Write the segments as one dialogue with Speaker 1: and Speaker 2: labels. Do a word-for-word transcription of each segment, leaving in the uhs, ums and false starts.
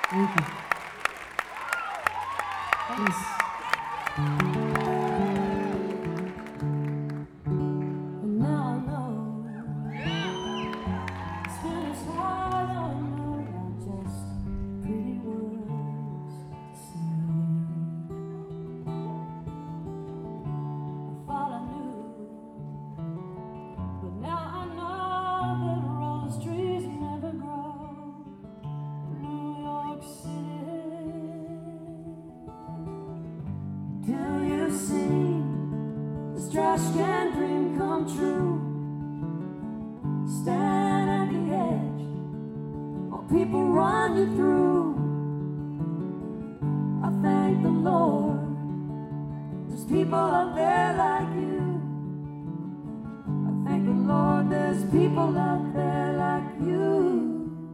Speaker 1: Thank you. Thanks. And now I know it's been as hard on me, not just pretty words to say. I thought I knew, but now I know that rose trees never grow in New York City. Do you see this trash can dream come true? Stand at the edge while people run you through. I thank the Lord, there's people out there like you. I thank the Lord, there's people out there like you.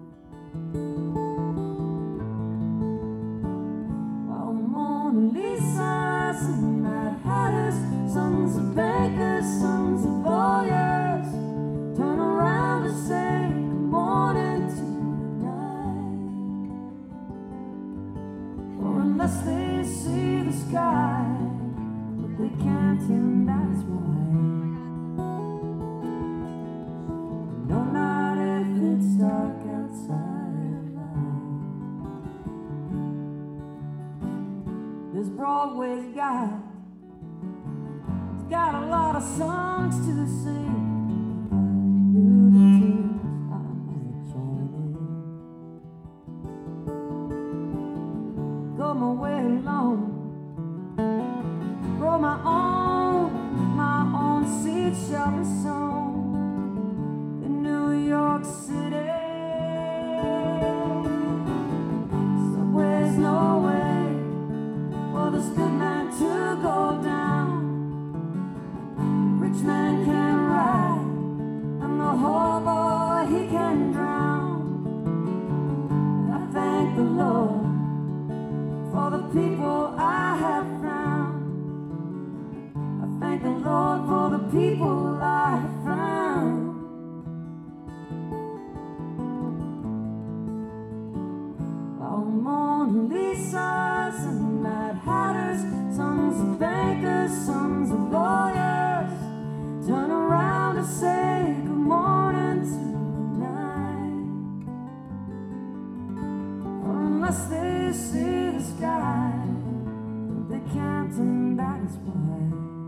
Speaker 1: While Mona Lisa's and Mad Hatters, sons of bankers, sons of lawyers, turn around and say good morning tonight. Or unless they see the sky, but they can't, and that's why. No, not if it's dark outside. This Broadway's got, it's got a lot of songs to sing. New tunes I might join in. Go my way alone, grow my own, my own seed shall be sown in New York City. Subway's no way for this good man to go down. Rich man can ride, and the hobo he can drown. And I thank the Lord for the people I have found. I thank the Lord for the people I have found. All Mona Lisas and Mad Hatters, sons of bankers, sons of lawyers, turn around to say good morning tonight. Or unless they see the sky, they can't, and that is why.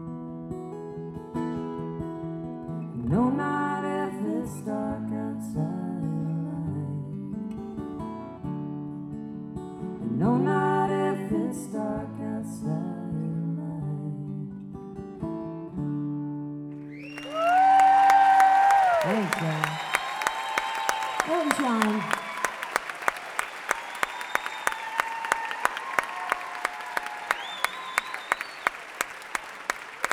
Speaker 1: No, not if it's dark outside. No, not if it's dark outside. Thanks, John. Thanks, John.